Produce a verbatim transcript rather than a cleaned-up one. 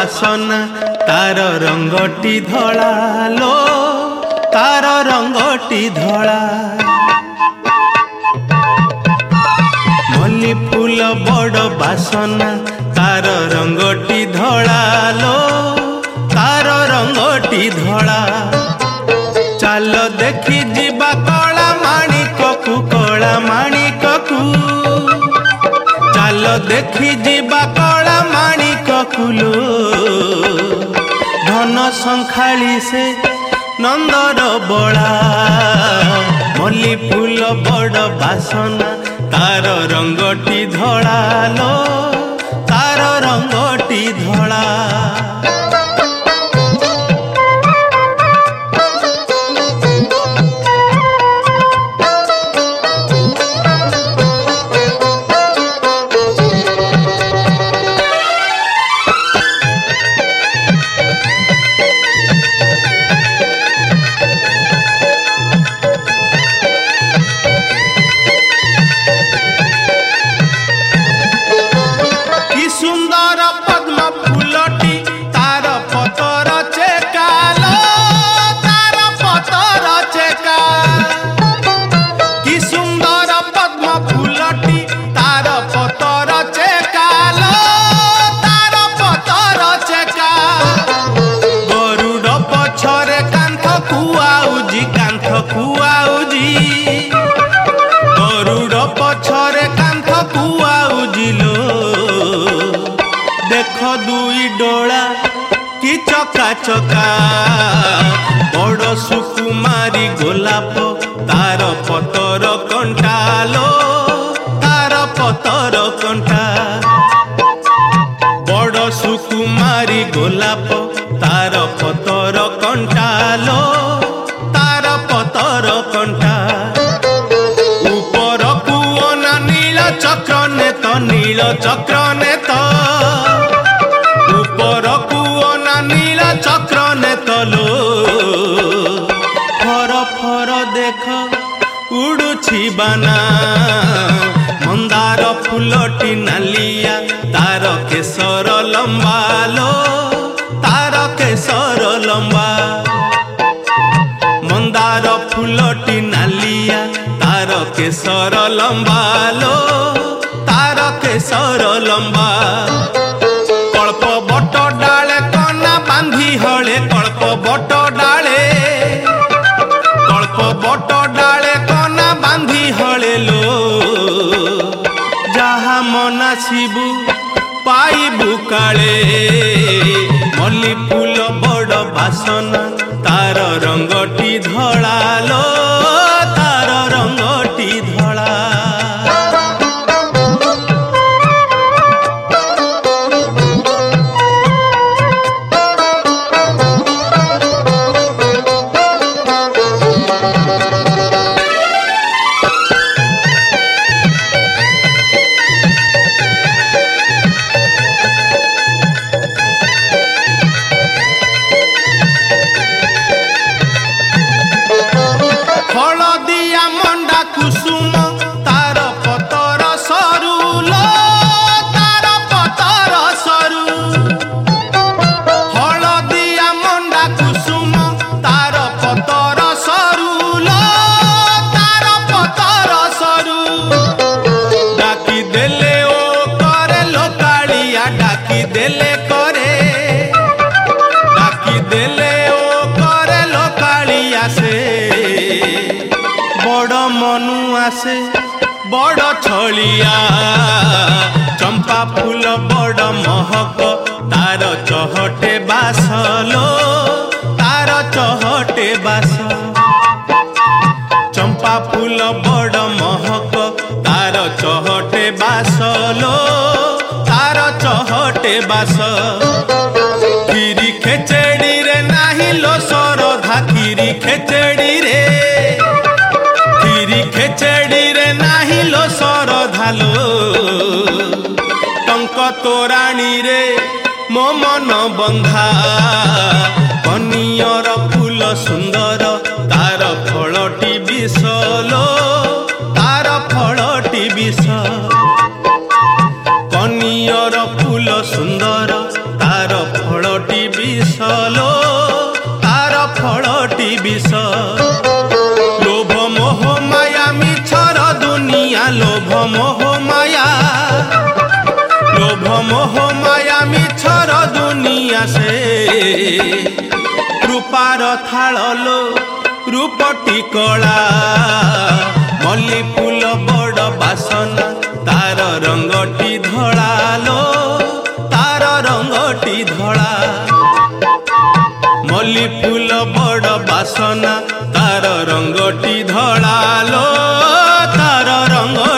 ବାସନା ତାର ରଙ୍ଗଟି ଧଳା ଲୋ ତାର ରଙ୍ଗଟି ଧଳା। ମଲ୍ଲି ଫୁଲ ବଡ଼ ବାସନା ତାର ରଙ୍ଗଟି ଧଳା ଲୋ ତାର ରଙ୍ଗଟି ଧଳା। ଚାଲ ଦେଖି ଯିବା କଳା ମାଣିକକୁ କଳା ମାଣିକକୁ ଚାଲ ଦେଖି ଯିବା କଳା ମାଣିକକୁ ଲୋ। ଧନ ସଂଖାଳି ସେ ନନ୍ଦର ବଳା। ମଲ୍ଲି ଫୁଲ ବଡ଼ ବାସନା ତାର ରଙ୍ଗଟି ଧଳା ଲୋ ତାର ରଙ୍ଗଟି ଧଳା। ଗରୁଡ଼ ପଛରେ କାନ୍ଥ କୁଆଉଜିଲୋ। ଦେଖ ଦୁଇ ଡୋଳା କି ଚକା ଚକା। ବଡ଼ ସୁକୁମାରୀ ଗୋଲାପ ତାର ପତର କଣ୍ଟା ଲୋ ତାର ପତର କଣ୍ଟା। ବଡ଼ ସୁକୁମାରୀ ଗୋଲାପ ତାର ପତର କଣ୍ଟା ଲୋ ତାର ପତର କଣ୍ଟା। ଉପରକୁ ଅନା ନୀଳ ଚକ୍ର ନେତ ନୀଳ ଚକ୍ର ନେତ। ଉପରକୁ ଅନା ନୀଳ ଚକ୍ର ନେତ ଲୋ। ଫର ଫର ଦେଖ ଉଡୁଛି ବାନା। ମନ୍ଦାର ଫୁଲଟି ନାଲିଆ ତାର କେଶର ଲମ୍ବା ଲୋ ତାର କେଶର ଲମ୍ବା। ମନ୍ଦାର ଫୁଲଟି ନାଲିଆ ତାର କେଶର ଲମ୍ବା ଲୋ ତାର କେଶର ଲମ୍ବା। କଳ୍ପ ବଟ ଡାଳେ କନା ବାନ୍ଧି ହଳେ କଳ୍ପ ବଟ ଡାଳେ। କଳ୍ପ ବଟ ଡାଳେ କନା ବାନ୍ଧି ହଳେ ଲୋ। ଯାହା ମନାସିବୁ ପାଇବୁ କାଳେ। ମଲ୍ଲି ଫୁଲ ବଡ଼ ବାସନା ତାର ରଙ୍ଗଟି ଧଳା ଲୋ ତାର ରଙ୍ଗଟି ଧଳା। ହଳଦିଆ ମଣ୍ଡା କୁସୁମ ତାର ପତର ସରୁ ଲୋ ତାର ପତର ସରୁ। ହଳଦିଆ ମଣ୍ଡା କୁସୁମ ତାର ପତର ସରୁ ଲୋ ତାର ପତର ସରୁ। ଡାକି ଦେଲେ ଓ କରେ ଲୋ କାଳିଆ ଡାକି ଦେଲେ କରେ। ଡାକି ଦେଲେ ଓ କରେ ଲୋ କାଳିଆ ସେ। ବଡ଼ ମନୁ ଆସେ ବଡ଼ ଛଳିଆ। ଚମ୍ପା ଫୁଲ ବଡ଼ ମହକ ତାର ଚହଟେ ବାସ ଲୋ ତାର ଚହଟେ ବାସ। ଚମ୍ପା ଫୁଲ ବଡ଼ ମହକ ତାର ଚହଟେ ବାସ ଲୋ ତାର ଚହଟେ ବାସ। କ୍ଷୀରି ଖେଚେଡ଼ିରେ ନାହିଁ ଲୋ ସରଧା କ୍ଷୀରି ଖେଚେଡ଼ିରେ। କ୍ଷୀରି ଖେଚେଡ଼ିରେ ନାହିଁ ଲୋ ସରଧା ଲୋ। ଟଙ୍କ ତୋରାଣୀରେ ମୋ ମନ ବନ୍ଧା। କନିଅର ଫୁଲ ସୁନ୍ଦର ତାର ଫଳଟି ବିଷ ଲୋ ତାର ଫଳଟି ବିଷ। କନିଅର ଫୁଲ ସୁନ୍ଦର ତାର ଫଳ लो तार फलटी विष लोभ मोह माया मिछर दुनिया लोभ मोह माया लोभ मोह माया मिछर दुनिया से रूपार थाल लो रूपटी कला मल्ली फूल बड़ बासना तार रंगटी धड़ा लो तार रंगटी धड़ा मल्ली फूल बड़ बासना तार रंगटी धड़ा लो तार रंग